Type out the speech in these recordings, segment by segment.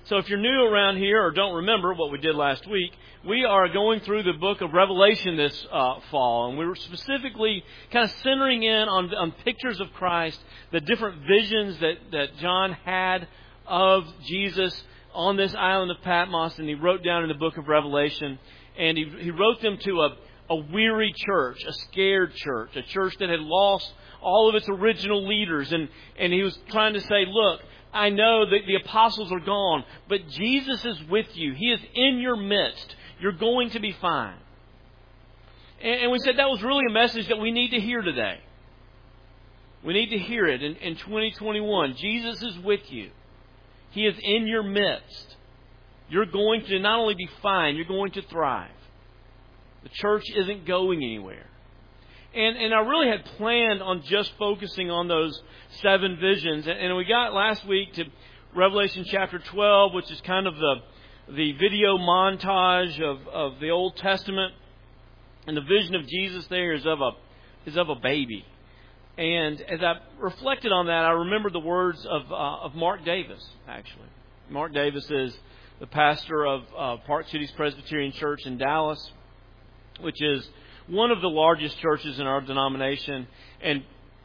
So if you're new around here or don't remember what we did last week, we are going through the book of Revelation this fall. And we were specifically kind of centering in on pictures of Christ, the different visions that John had of Jesus on this island of Patmos. And he wrote down in the book of Revelation. And he wrote them to a weary church, a scared church, a church that had lost all of its original leaders. And he was trying to say, look, I know that the apostles are gone, but Jesus is with you. He is in your midst. You're going to be fine. And we said that was really a message that we need to hear today. We need to hear it in 2021. Jesus is with you. He is in your midst. You're going to not only be fine, you're going to thrive. The church isn't going anywhere. And I really had planned on just focusing on those 7 visions. And we got last week to Revelation chapter 12, which is kind of the video montage of the Old Testament. And the vision of Jesus there is of a baby. And as I reflected on that, I remembered the words of Mark Davis, actually. Mark Davis is the pastor of Park Cities Presbyterian Church in Dallas, which is one of the largest churches in our denomination, and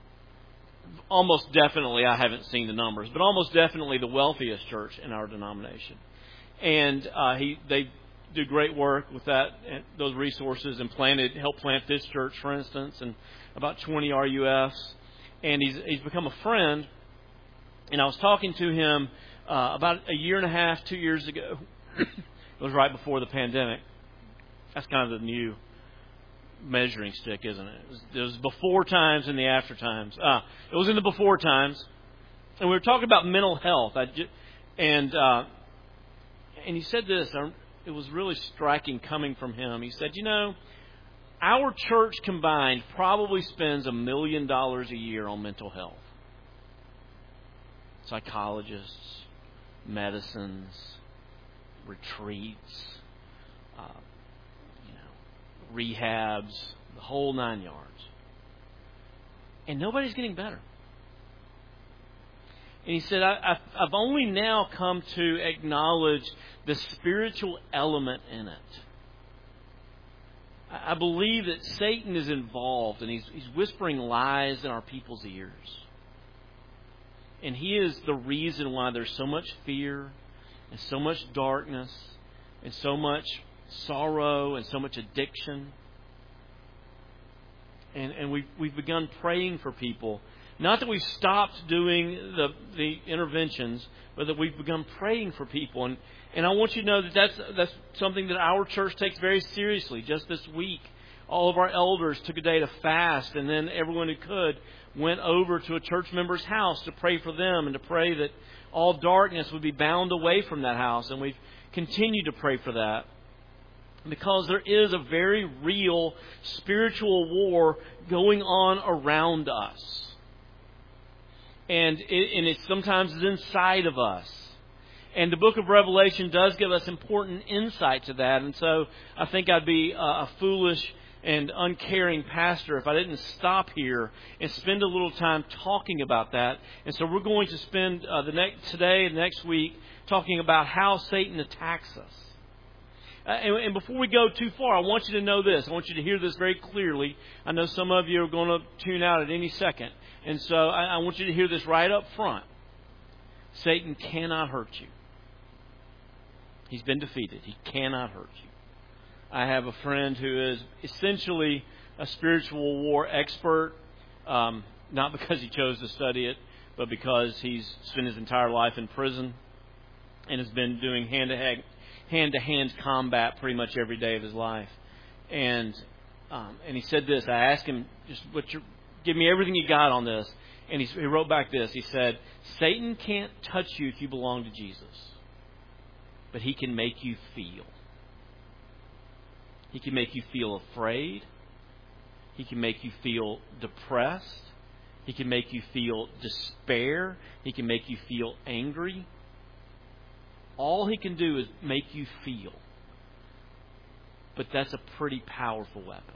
almost definitely, I haven't seen the numbers, but almost definitely the wealthiest church in our denomination. And they do great work with those resources, and helped plant this church, for instance, and about 20 RUFs. And he's become a friend. And I was talking to him about a year and a half, 2 years ago. It was right before the pandemic. That's kind of the new measuring stick, isn't it? It was before times and the after times. It was in the before times, and we were talking about mental health. And he said this. It was really striking coming from him. He said, our church combined probably spends $1 million a year on mental health. Psychologists, medicines, retreats, rehabs, the whole 9 yards. And nobody's getting better. And he said, I've only now come to acknowledge the spiritual element in it. I believe that Satan is involved, and he's whispering lies in our people's ears. And he is the reason why there's so much fear and so much darkness and so much sorrow and so much addiction. And we've begun praying for people. Not that we've stopped doing the interventions, but that we've begun praying for people. And I want you to know that that's something that our church takes very seriously. Just this week, all of our elders took a day to fast, and then everyone who could went over to a church member's house to pray for them and to pray that all darkness would be bound away from that house. And we've continued to pray for that, because there is a very real spiritual war going on around us. And it sometimes is inside of us. And the book of Revelation does give us important insight to that. And so I think I'd be a foolish and uncaring pastor if I didn't stop here and spend a little time talking about that. And so we're going to spend today and next week talking about how Satan attacks us. And before we go too far, I want you to know this. I want you to hear this very clearly. I know some of you are going to tune out at any second. And so I want you to hear this right up front. Satan cannot hurt you. He's been defeated. He cannot hurt you. I have a friend who is essentially a spiritual war expert, not because he chose to study it, but because he's spent his entire life in prison and has been doing hand-to-hand combat pretty much every day of his life. And he said this. I asked him, give me everything you got on this. And he wrote back this. He said, Satan can't touch you if you belong to Jesus, but he can make you feel. He can make you feel afraid. He can make you feel depressed. He can make you feel despair. He can make you feel angry. All he can do is make you feel. But that's a pretty powerful weapon.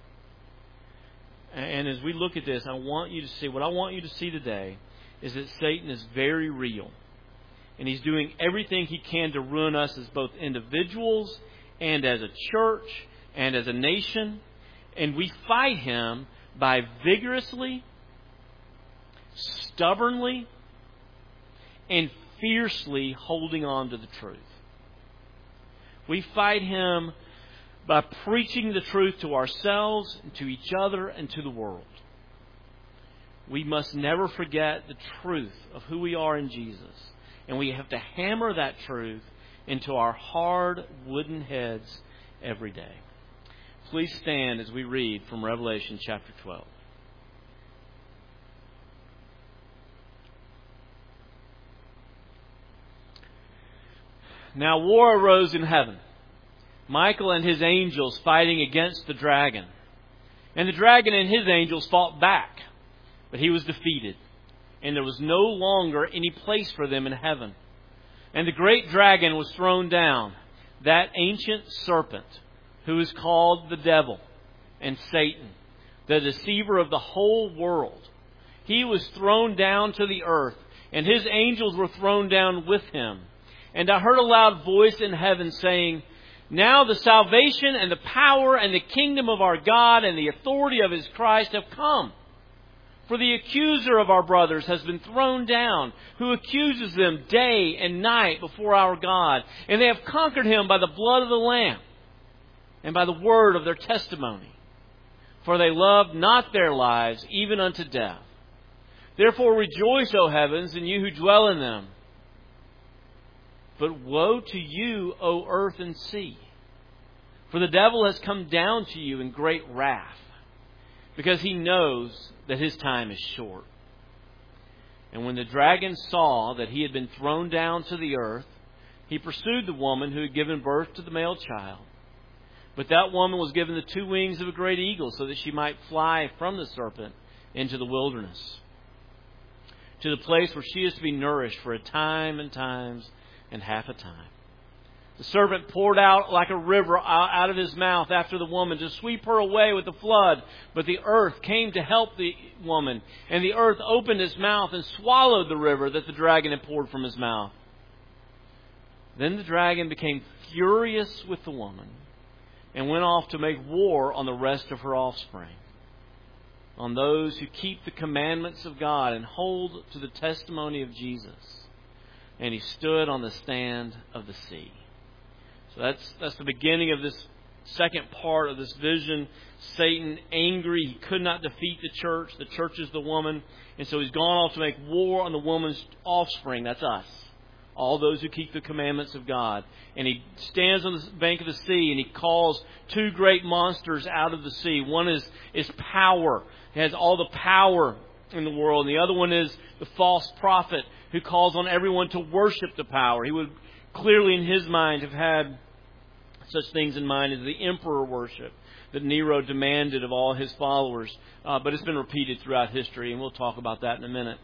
And as we look at this, what I want you to see today is that Satan is very real. And he's doing everything he can to ruin us as both individuals and as a church and as a nation. And we fight him by vigorously, stubbornly, and fiercely holding on to the truth. We fight him by preaching the truth to ourselves, and to each other, and to the world. We must never forget the truth of who we are in Jesus. And we have to hammer that truth into our hard wooden heads every day. Please stand as we read from Revelation chapter 12. Now war arose in heaven, Michael and his angels fighting against the dragon. And the dragon and his angels fought back, but he was defeated, and there was no longer any place for them in heaven. And the great dragon was thrown down, that ancient serpent, who is called the devil and Satan, the deceiver of the whole world. He was thrown down to the earth, and his angels were thrown down with him. And I heard a loud voice in heaven saying, Now the salvation and the power and the kingdom of our God and the authority of his Christ have come. For the accuser of our brothers has been thrown down, who accuses them day and night before our God. And they have conquered him by the blood of the Lamb and by the word of their testimony. For they loved not their lives even unto death. Therefore rejoice, O heavens, and you who dwell in them. But woe to you, O earth and sea, for the devil has come down to you in great wrath, because he knows that his time is short. And when the dragon saw that he had been thrown down to the earth, he pursued the woman who had given birth to the male child. But that woman was given the 2 wings of a great eagle, so that she might fly from the serpent into the wilderness, to the place where she is to be nourished for a time and times and half a time. The serpent poured out like a river out of his mouth after the woman to sweep her away with the flood. But the earth came to help the woman, and the earth opened its mouth and swallowed the river that the dragon had poured from his mouth. Then the dragon became furious with the woman and went off to make war on the rest of her offspring, on those who keep the commandments of God and hold to the testimony of Jesus. And he stood on the stand of the sea. So that's the beginning of this second part of this vision. Satan, angry, he could not defeat the church. The church is the woman. And so he's gone off to make war on the woman's offspring. That's us. All those who keep the commandments of God. And he stands on the bank of the sea and he calls 2 great monsters out of the sea. One is power. He has all the power in the world. And the other one is the false prophet, who calls on everyone to worship the power. He would clearly in his mind have had such things in mind as the emperor worship that Nero demanded of all his followers. But it's been repeated throughout history, and we'll talk about that in a minute.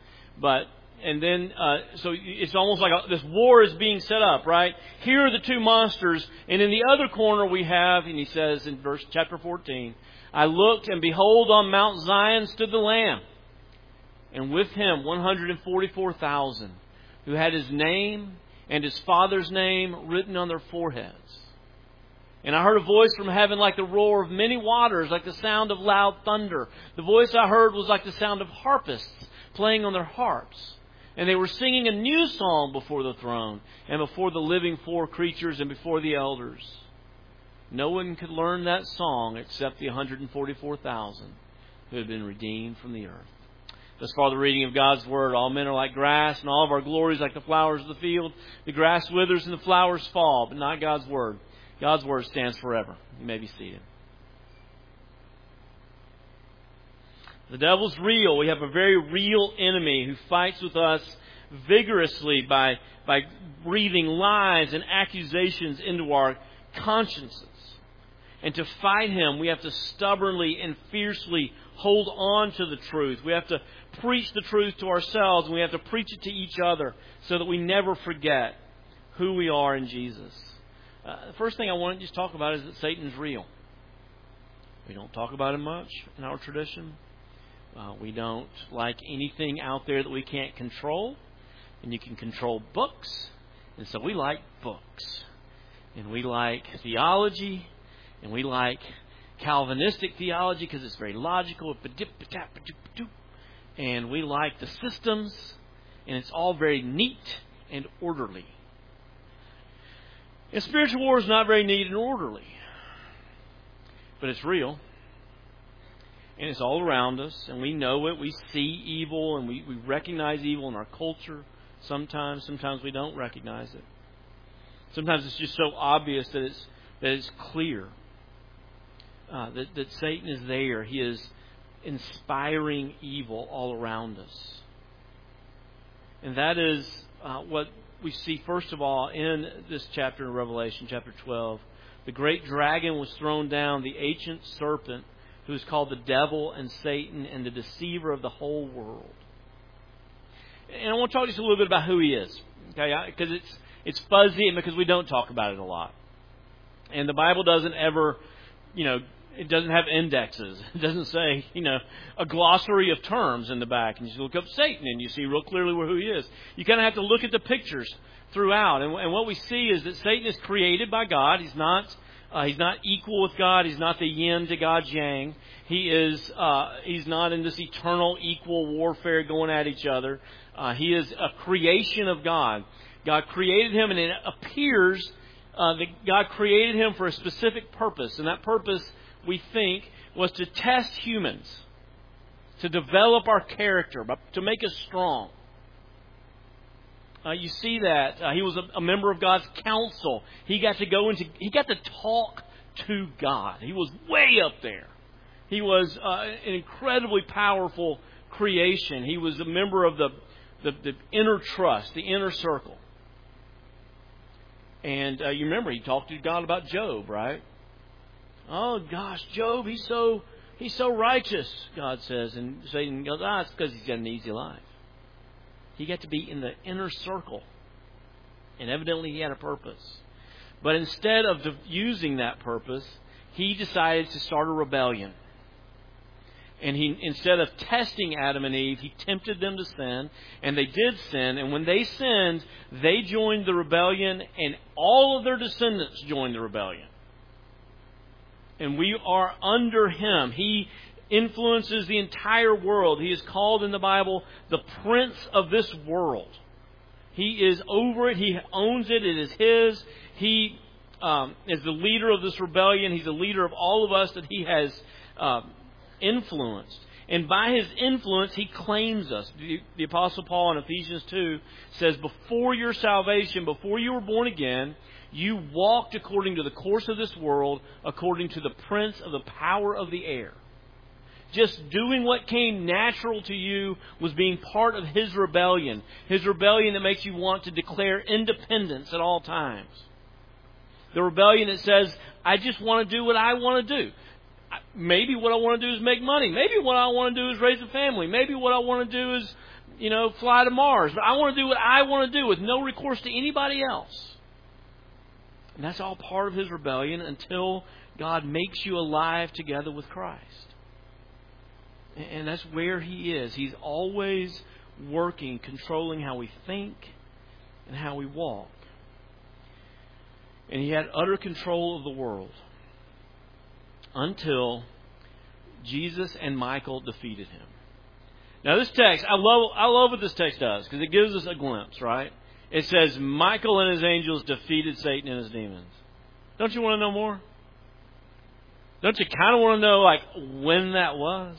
So it's almost like this war is being set up, right? Here are the 2 monsters, and in the other corner we have, and he says in chapter 14, I looked, and behold, on Mount Zion stood the Lamb, and with him 144,000, who had his name and his father's name written on their foreheads. And I heard a voice from heaven like the roar of many waters, like the sound of loud thunder. The voice I heard was like the sound of harpists playing on their harps. And they were singing a new song before the throne, and before the living 4 creatures, and before the elders. No one could learn that song except the 144,000 who had been redeemed from the earth. Thus far the reading of God's Word. All men are like grass, and all of our glories like the flowers of the field. The grass withers and the flowers fall, but not God's Word. God's Word stands forever. You may be seated. The devil's real. We have a very real enemy who fights with us vigorously by breathing lies and accusations into our consciences. And to fight him, we have to stubbornly and fiercely hold on to the truth. We have to preach the truth to ourselves, and we have to preach it to each other so that we never forget who we are in Jesus. The first thing I want to just talk about is that Satan's real. We don't talk about him much in our tradition. We don't like anything out there that we can't control. And you can control books. And so we like books. And we like theology. And we like Calvinistic theology because it's very logical. And we like the systems. And it's all very neat and orderly. And spiritual war is not very neat and orderly. But it's real. And it's all around us. And we know it. We see evil. And we recognize evil in our culture. Sometimes we don't recognize it. Sometimes it's just so obvious that it's clear that Satan is there. He is inspiring evil all around us. And that is what we see, first of all, in this chapter in Revelation, chapter 12. The great dragon was thrown down, the ancient serpent, who is called the devil and Satan and the deceiver of the whole world. And I want to talk just a little bit about who he is, okay? Because it's fuzzy and because we don't talk about it a lot. And the Bible doesn't ever, it doesn't have indexes. It doesn't say, a glossary of terms in the back. And you look up Satan and you see real clearly who he is. You kind of have to look at the pictures throughout. And what we see is that Satan is created by God. He's not equal with God. He's not the yin to God's yang. He's not in this eternal equal warfare going at each other. He is a creation of God. God created him, and it appears that God created him for a specific purpose. And that purpose, we think, was to test humans, to develop our character, to make us strong. You see that he was a member of God's council. He got to talk to God. He was way up there. He was an incredibly powerful creation. He was a member of the inner trust, the inner circle. And you remember he talked to God about Job, right? Oh gosh, Job, he's so righteous, God says, and Satan goes, it's because he's got an easy life. He got to be in the inner circle, and evidently he had a purpose. But instead of using that purpose, he decided to start a rebellion. And instead of testing Adam and Eve, he tempted them to sin, and they did sin. And when they sinned, they joined the rebellion, and all of their descendants joined the rebellion. And we are under him. He influences the entire world. He is called in the Bible the prince of this world. He is over it. He owns it. It is his. He is the leader of this rebellion. He's the leader of all of us that he has influenced. And by his influence, he claims us. The Apostle Paul in Ephesians 2 says, before your salvation, before you were born again, you walked according to the course of this world, according to the prince of the power of the air. Just doing what came natural to you was being part of his rebellion. His rebellion that makes you want to declare independence at all times. The rebellion that says, I just want to do what I want to do. Maybe what I want to do is make money. Maybe what I want to do is raise a family. Maybe what I want to do is, fly to Mars. But I want to do what I want to do with no recourse to anybody else. And that's all part of his rebellion until God makes you alive together with Christ. And that's where he is. He's always working, controlling how we think and how we walk. And he had utter control of the world until Jesus and Michael defeated him. Now this text, I love what this text does because it gives us a glimpse, right? It says Michael and his angels defeated Satan and his demons. Don't you want to know more? Don't you kind of want to know when that was?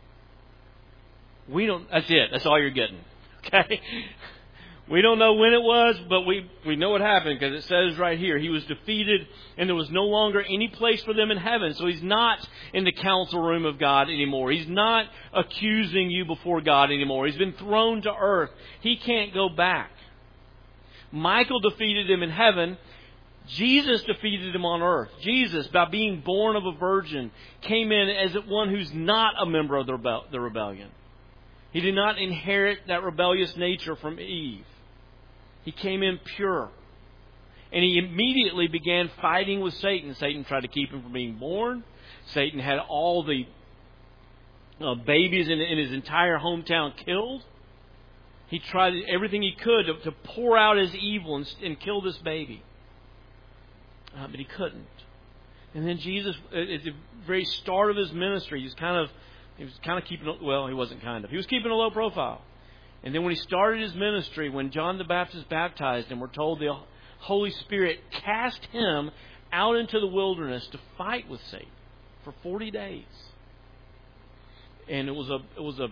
We don't. That's it. That's all you're getting. Okay? We don't know when it was, but we know what happened because it says right here, he was defeated and there was no longer any place for them in heaven. So he's not in the council room of God anymore. He's not accusing you before God anymore. He's been thrown to earth. He can't go back. Michael defeated him in heaven. Jesus defeated him on earth. Jesus, by being born of a virgin, came in as one who's not a member of the rebellion. He did not inherit that rebellious nature from Eve. He came in pure. And he immediately began fighting with Satan. Satan tried to keep him from being born. Satan had all the babies in his entire hometown killed. He tried everything he could to pour out his evil and kill this baby. But he couldn't. And then Jesus, at the very start of his ministry, he was kind of keeping, well, he wasn't kind of. He was keeping a low profile. And then when he started his ministry, when John the Baptist baptized him, we're told the Holy Spirit cast him out into the wilderness to fight with Satan for 40 days. And it was a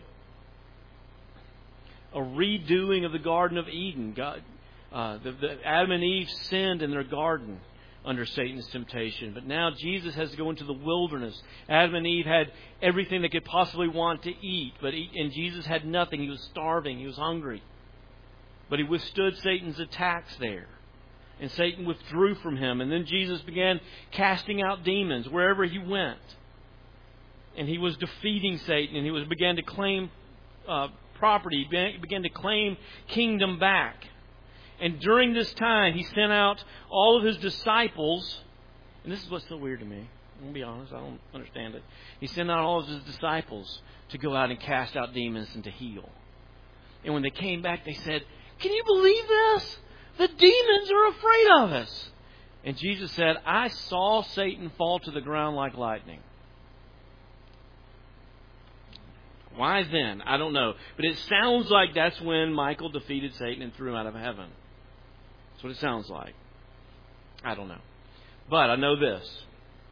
redoing of the Garden of Eden. Adam and Eve sinned in their garden under Satan's temptation. But now Jesus has to go into the wilderness. Adam and Eve had everything they could possibly want to eat, and Jesus had nothing. He was starving. He was hungry. But he withstood Satan's attacks there. And Satan withdrew from him. And then Jesus began casting out demons wherever he went. And he was defeating Satan. And he began to claim property. He began to claim kingdom back. And during this time, he sent out all of his disciples. And this is what's so weird to me. I'm going to be honest. I don't understand it. He sent out all of his disciples to go out and cast out demons and to heal. And when they came back, they said, "Can you believe this? The demons are afraid of us." And Jesus said, "I saw Satan fall to the ground like lightning." Why then? I don't know. But it sounds like that's when Michael defeated Satan and threw him out of heaven. That's what it sounds like. I don't know. But I know this.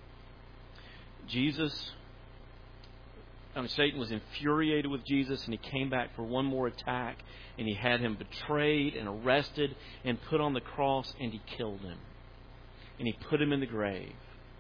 Satan was infuriated with Jesus, and he came back for one more attack, and he had him betrayed and arrested and put on the cross, and he killed him. And he put him in the grave.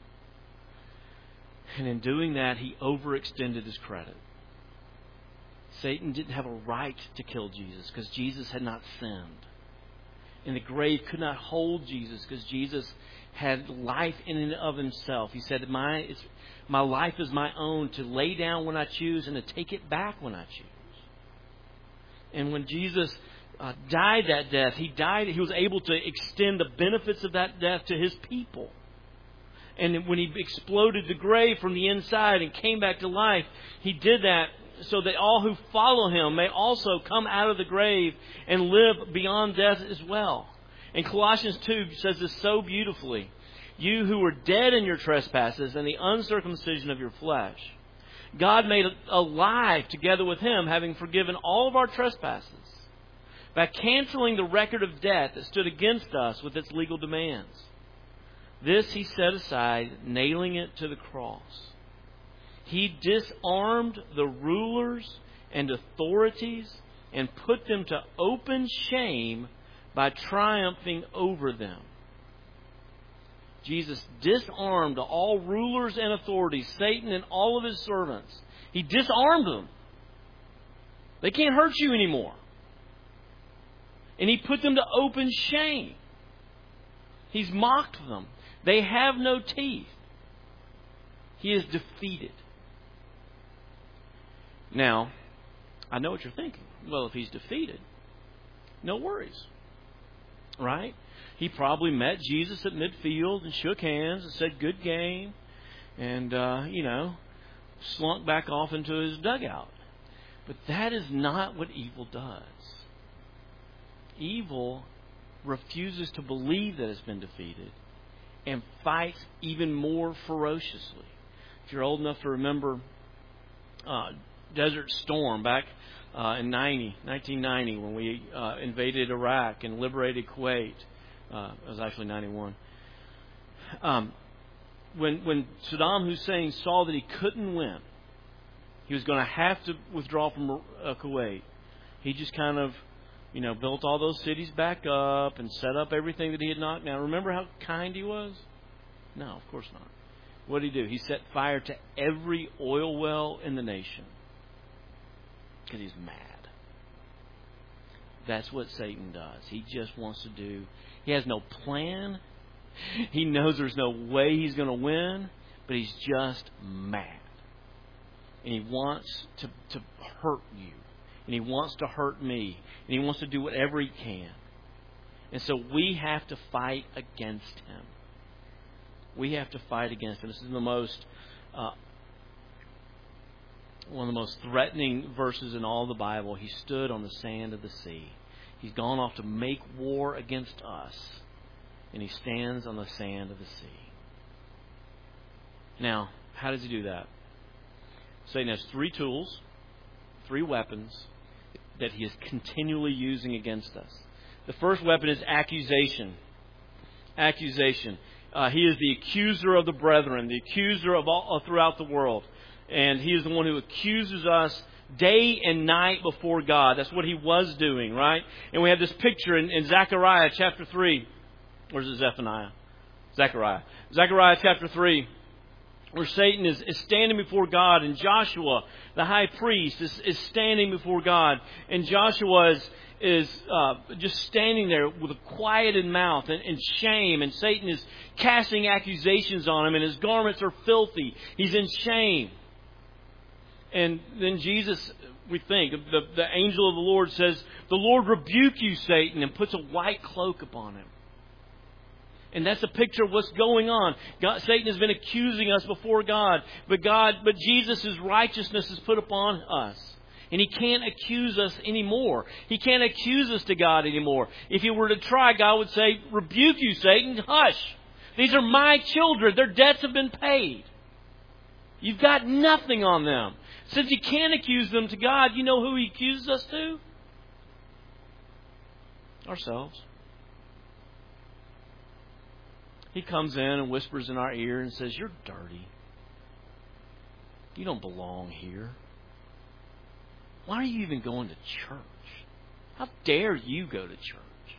And in doing that, he overextended his credit. Satan didn't have a right to kill Jesus because Jesus had not sinned. And the grave could not hold Jesus because Jesus had life in and of himself. He said, my life is my own, to lay down when I choose and to take it back when I choose. And when Jesus died that death, he was able to extend the benefits of that death to his people. And when he exploded the grave from the inside and came back to life, he did that so that all who follow him may also come out of the grave and live beyond death as well. And Colossians 2 says this so beautifully. "You who were dead in your trespasses and the uncircumcision of your flesh, God made alive together with him, having forgiven all of our trespasses, by canceling the record of debt that stood against us with its legal demands. This he set aside, nailing it to the cross. He disarmed the rulers and authorities and put them to open shame by triumphing over them." Jesus disarmed all rulers and authorities, Satan and all of his servants. He disarmed them. They can't hurt you anymore. And he put them to open shame. He's mocked them. They have no teeth. He is defeated. Now, I know what you're thinking. Well, if he's defeated, no worries. Right? He probably met Jesus at midfield and shook hands and said, "Good game," and, slunk back off into his dugout. But that is not what evil does. Evil refuses to believe that it's been defeated and fights even more ferociously. If you're old enough to remember Desert Storm back in 1990 when we invaded Iraq and liberated Kuwait. It was actually 91. When Saddam Hussein saw that he couldn't win, he was going to have to withdraw from Kuwait. He just kind of, built all those cities back up and set up everything that he had knocked down. Remember how kind he was? No, of course not. What did he do? He set fire to every oil well in the nation. Because he's mad. That's what Satan does. He just wants to do. He has no plan. He knows there's no way he's going to win, but he's just mad. And he wants to hurt you. And he wants to hurt me. And he wants to do whatever he can. And so we have to fight against him. We have to fight against him. This is the most one of the most threatening verses in all the Bible. He stood on the sand of the sea. He's gone off to make war against us, and he stands on the sand of the sea. Now, how does he do that? Satan has 3 tools, 3 weapons that he is continually using against us. The first weapon is accusation. Accusation. He is the accuser of the brethren, the accuser of all throughout the world. And he is the one who accuses us day and night before God. That's what he was doing, right? And we have this picture in Zechariah chapter 3. Where's it, Zephaniah? Zechariah. Zechariah chapter 3, where Satan is standing before God, and Joshua, the high priest, is standing before God. And Joshua is just standing there with a quieted mouth and shame. And Satan is casting accusations on him, and his garments are filthy. He's in shame. And then Jesus, we think, the angel of the Lord says, "The Lord rebuke you, Satan," and puts a white cloak upon him. And that's a picture of what's going on. Satan has been accusing us before God, but Jesus' righteousness is put upon us. And he can't accuse us anymore. He can't accuse us to God anymore. If he were to try, God would say, "Rebuke you, Satan, hush. These are my children. Their debts have been paid. You've got nothing on them." Since he can't accuse them to God, you know who he accuses us to? Ourselves. He comes in and whispers in our ear and says, "You're dirty. You don't belong here. Why are you even going to church? How dare you go to church?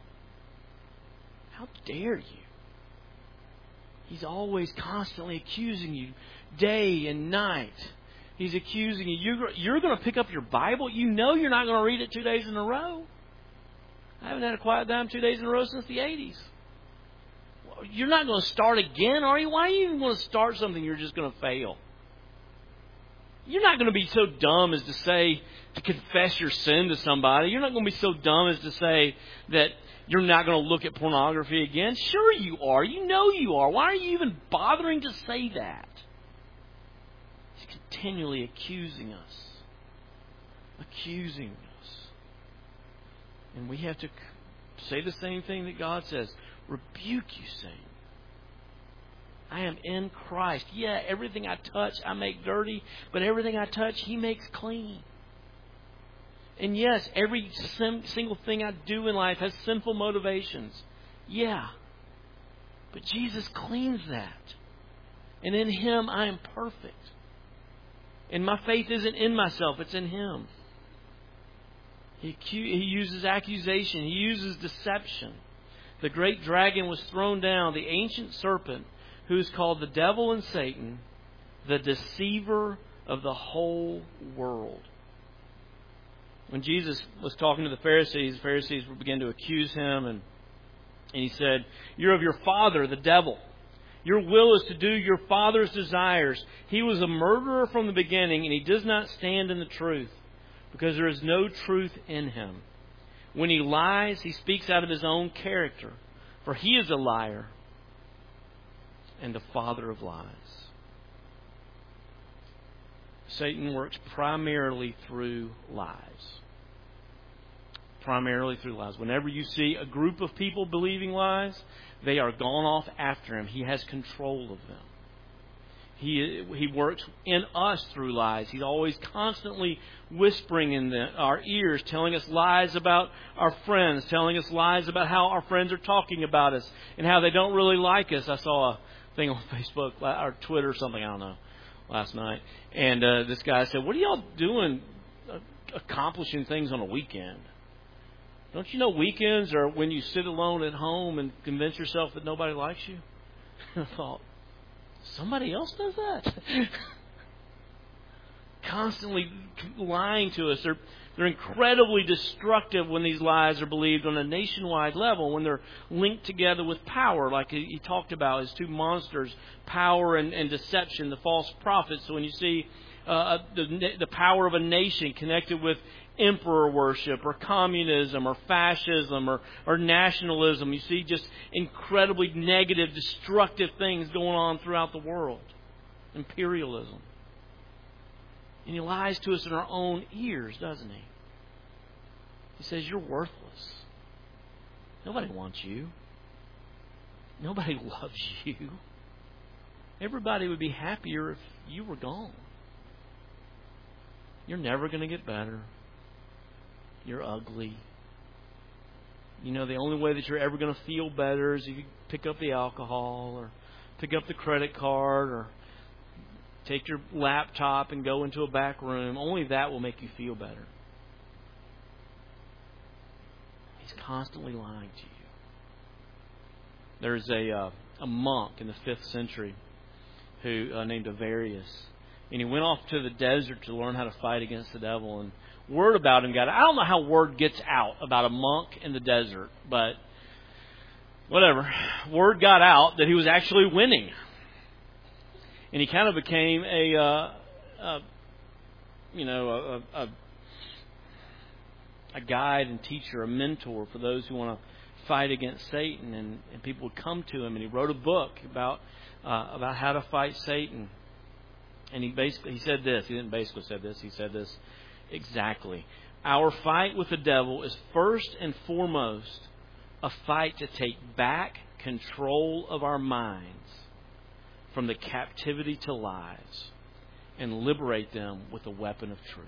How dare you?" He's always constantly accusing you day and night. He's accusing you. You're going to pick up your Bible. You know you're not going to read it 2 days in a row. I haven't had a quiet time 2 days in a row since the 80s. You're not going to start again, are you? Why are you even going to start something you're just going to fail? You're not going to be so dumb as to confess your sin to somebody. You're not going to be so dumb as to say that you're not going to look at pornography again. Sure you are. You know you are. Why are you even bothering to say that? He's continually accusing us. Accusing us. And we have to say the same thing that God says. Rebuke you, Satan. I am in Christ. Yeah, everything I touch, I make dirty. But everything I touch, He makes clean. And yes, every single thing I do in life has sinful motivations. Yeah. But Jesus cleans that. And in Him, I am perfect. And my faith isn't in myself, it's in Him. He uses accusation. He uses deception. The great dragon was thrown down, the ancient serpent, who is called the devil and Satan, the deceiver of the whole world. When Jesus was talking to the Pharisees began to accuse Him, and He said, "You're of your father, the devil. Your will is to do your father's desires. He was a murderer from the beginning, and he does not stand in the truth, because there is no truth in him. When he lies, he speaks out of his own character, for he is a liar and the father of lies." Satan works primarily through lies. Primarily through lies. Whenever you see a group of people believing lies, they are gone off after him. He has control of them. He works in us through lies. He's always constantly whispering in our ears, telling us lies about our friends, telling us lies about how our friends are talking about us and how they don't really like us. I saw a thing on Facebook or Twitter or something, I don't know, last night. And this guy said, "What are y'all doing accomplishing things on a weekend? Don't you know weekends are when you sit alone at home and convince yourself that nobody likes you?" I thought, somebody else does that? Constantly lying to us. They're incredibly destructive when these lies are believed on a nationwide level, when they're linked together with power, like he talked about, his two monsters, power and deception, the false prophets. So when you see the power of a nation connected with emperor worship or communism or fascism or nationalism, you see just incredibly negative, destructive things going on throughout the world. Imperialism. And He lies to us in our own ears, doesn't He? He says, you're worthless. Nobody wants you. Nobody loves you. Everybody would be happier if you were gone. You're never going to get better. You're ugly. You know, the only way that you're ever going to feel better is if you pick up the alcohol or pick up the credit card or take your laptop and go into a back room. Only that will make you feel better. He's constantly lying to you. There's a monk in the 5th century who named Avarius. And he went off to the desert to learn how to fight against the devil. And word about him got out. I don't know how word gets out about a monk in the desert, but whatever. Word got out that he was actually winning. And he kind of became a guide and teacher, a mentor for those who want to fight against Satan. And people would come to him, and he wrote a book about how to fight Satan. And he said this. He didn't basically say this. He said this exactly. Our fight with the devil is first and foremost a fight to take back control of our minds from the captivity to lies and liberate them with the weapon of truth.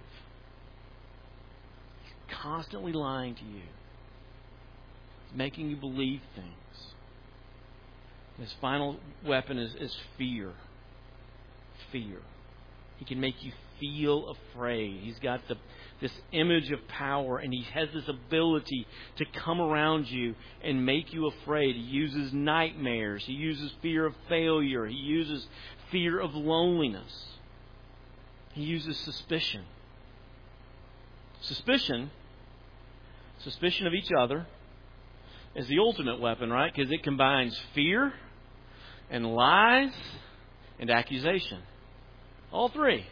He's constantly lying to you. He's making you believe things. His final weapon is fear. Fear. He can make you feel afraid. He's got this image of power, and he has this ability to come around you and make you afraid. He uses nightmares. He uses fear of failure. He uses fear of loneliness. He uses suspicion. Suspicion of each other is the ultimate weapon, right? Because it combines fear and lies and accusation. All three.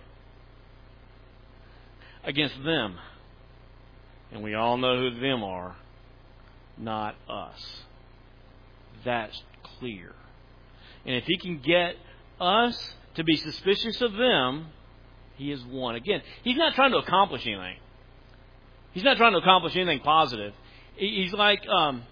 Against them. And we all know who them are. Not us. That's clear. And if he can get us to be suspicious of them, he has won. Again, he's not trying to accomplish anything. He's not trying to accomplish anything positive. He's like, the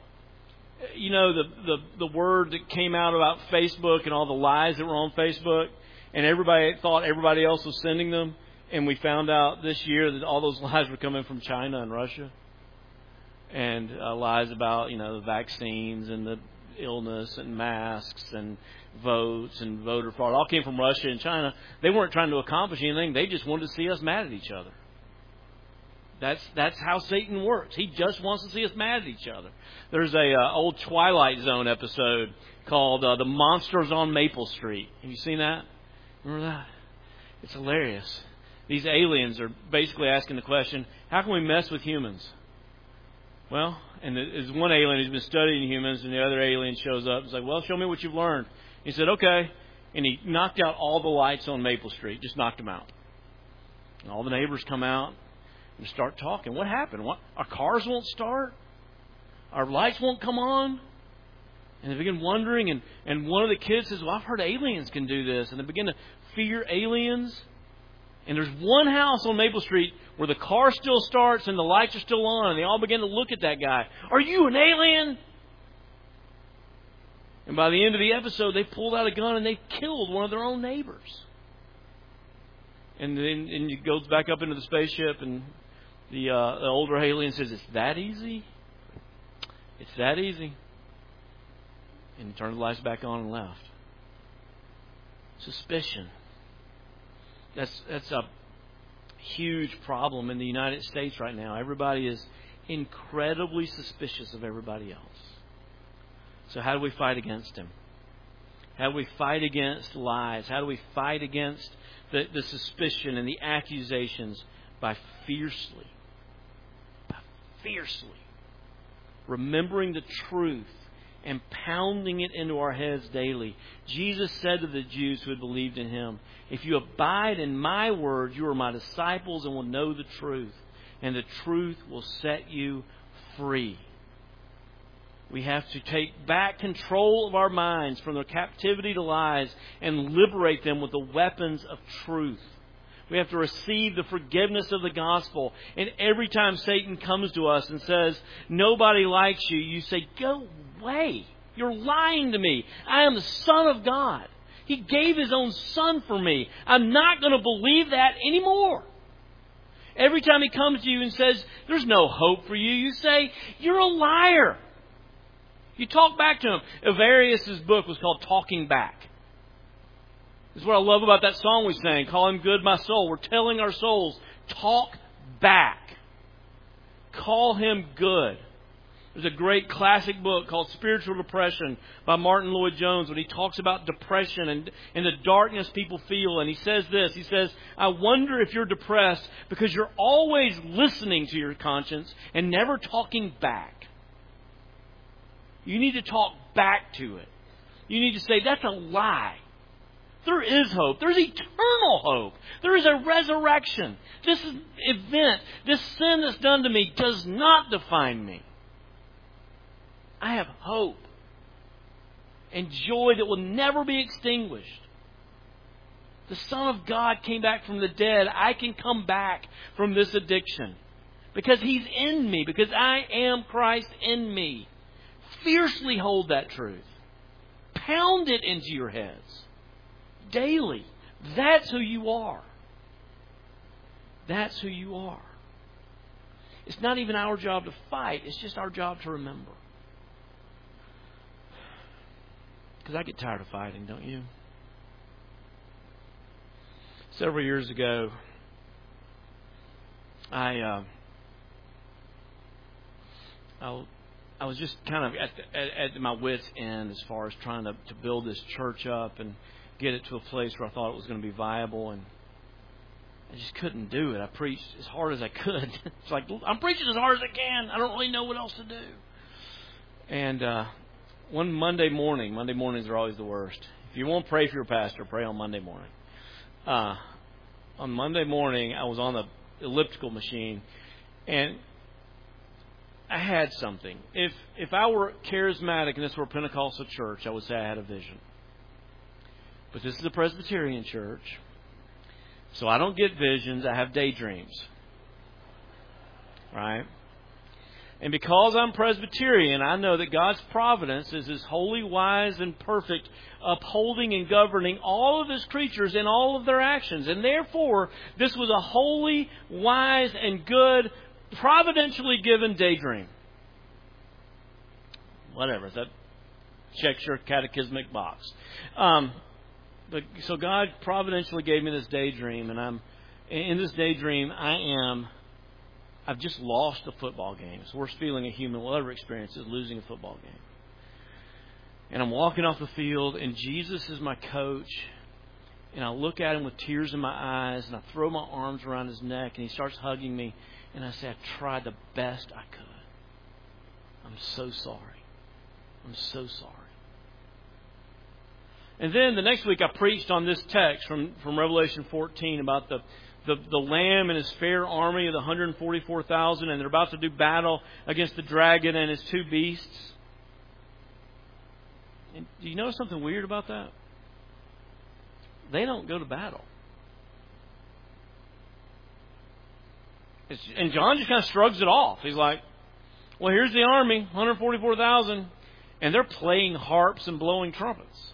word that came out about Facebook and all the lies that were on Facebook. And everybody thought everybody else was sending them. And we found out this year that all those lies were coming from China and Russia. And lies about, the vaccines and the illness and masks and votes and voter fraud. It all came from Russia and China. They weren't trying to accomplish anything. They just wanted to see us mad at each other. That's how Satan works. He just wants to see us mad at each other. There's a old Twilight Zone episode called The Monsters on Maple Street. Have you seen that? Remember that? It's hilarious. These aliens are basically asking the question, how can we mess with humans? Well, and there's one alien who's been studying humans, and the other alien shows up and is like, well, show me what you've learned. He said, okay. And he knocked out all the lights on Maple Street. Just knocked them out. And all the neighbors come out and start talking. What happened? Our cars won't start? Our lights won't come on? And they begin wondering, and one of the kids says, well, I've heard aliens can do this. And they begin to fear aliens. And there's one house on Maple Street where the car still starts and the lights are still on. And they all begin to look at that guy. Are you an alien? And by the end of the episode, they pulled out a gun and they killed one of their own neighbors. And then he goes back up into the spaceship, and the older alien says, it's that easy? It's that easy. And he turned the lights back on and left. Suspicion. That's a huge problem in the United States right now. Everybody is incredibly suspicious of everybody else. So how do we fight against him? How do we fight against lies? How do we fight against the suspicion and the accusations? By fiercely remembering the truth and pounding it into our heads daily. Jesus said to the Jews who had believed in him, if you abide in my word, you are my disciples and will know the truth, and the truth will set you free. We have to take back control of our minds from their captivity to lies and liberate them with the weapons of truth. We have to receive the forgiveness of the gospel. And every time Satan comes to us and says, nobody likes you, you say, go away. You're lying to me. I am the Son of God. He gave His own Son for me. I'm not going to believe that anymore. Every time He comes to you and says, there's no hope for you, you say, you're a liar. You talk back to him. Evarius' book was called Talking Back. This is what I love about that song we sang, Call Him Good, My Soul. We're telling our souls, talk back. Call Him good. There's a great classic book called Spiritual Depression by Martin Lloyd-Jones when he talks about depression and the darkness people feel. And he says this, he says, I wonder if you're depressed because you're always listening to your conscience and never talking back. You need to talk back to it. You need to say, that's a lie. There is hope. There's eternal hope. There is a resurrection. This event, this sin that's done to me does not define me. I have hope and joy that will never be extinguished. The Son of God came back from the dead. I can come back from this addiction because He's in me, because I am Christ in me. Fiercely hold that truth. Pound it into your heads daily. That's who you are. That's who you are. It's not even our job to fight. It's just our job to remember. Because I get tired of fighting, don't you? Several years ago, I was just kind of at my wit's end as far as trying to build this church up and get it to a place where I thought it was going to be viable, and I just couldn't do it. I preached as hard as I could. It's like, I'm preaching as hard as I can. I don't really know what else to do. And one Monday mornings are always the worst. If you won't pray for your pastor, pray on Monday morning. On Monday morning, I was on the elliptical machine, and I had something. If I were charismatic and this were a Pentecostal church, I would say I had a vision. But this is a Presbyterian church, so I don't get visions. I have daydreams. Right? And because I'm Presbyterian, I know that God's providence is His holy, wise, and perfect, upholding and governing all of His creatures in all of their actions. And therefore, this was a holy, wise, and good, providentially given daydream. Whatever. That checks your catechismic box. So God providentially gave me this daydream, and in this daydream, I've just lost a football game. It's the worst feeling a human will ever experience is losing a football game. And I'm walking off the field, and Jesus is my coach. And I look at Him with tears in my eyes, and I throw my arms around His neck, and He starts hugging me. And I say, I tried the best I could. I'm so sorry. I'm so sorry. And then the next week I preached on this text from Revelation 14 about the Lamb and His fair army of the 144,000, and they're about to do battle against the dragon and his two beasts. And do you notice something weird about that? They don't go to battle. And John just kind of shrugs it off. He's like, well, here's the army, 144,000, and they're playing harps and blowing trumpets.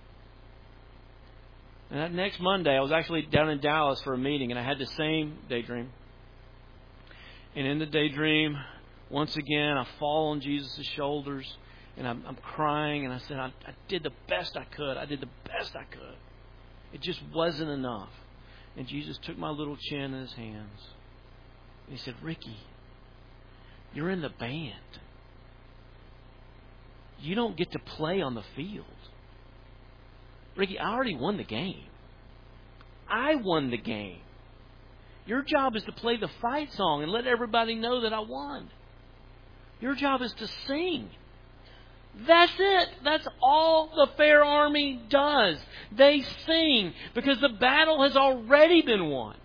And that next Monday, I was actually down in Dallas for a meeting, and I had the same daydream. And in the daydream, once again, I fall on Jesus' shoulders, and I'm crying, and I said, I did the best I could. I did the best I could. It just wasn't enough. And Jesus took my little chin in His hands. And He said, Ricky, you're in the band. You don't get to play on the field. Ricky, I already won the game. I won the game. Your job is to play the fight song and let everybody know that I won. Your job is to sing. That's it. That's all the fair army does. They sing because the battle has already been won.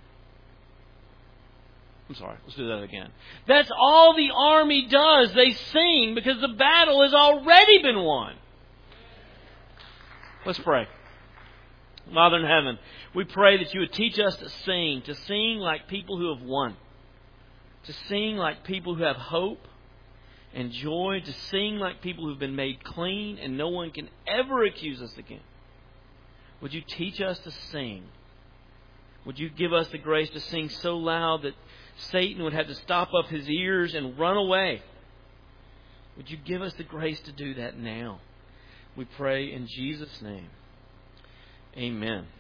I'm sorry, let's do that again. That's all the army does. They sing because the battle has already been won. Let's pray. Father in heaven, we pray that you would teach us to sing like people who have won, to sing like people who have hope and joy, to sing like people who have been made clean and no one can ever accuse us again. Would you teach us to sing? Would you give us the grace to sing so loud that Satan would have to stop up his ears and run away? Would you give us the grace to do that now? We pray in Jesus' name. Amen.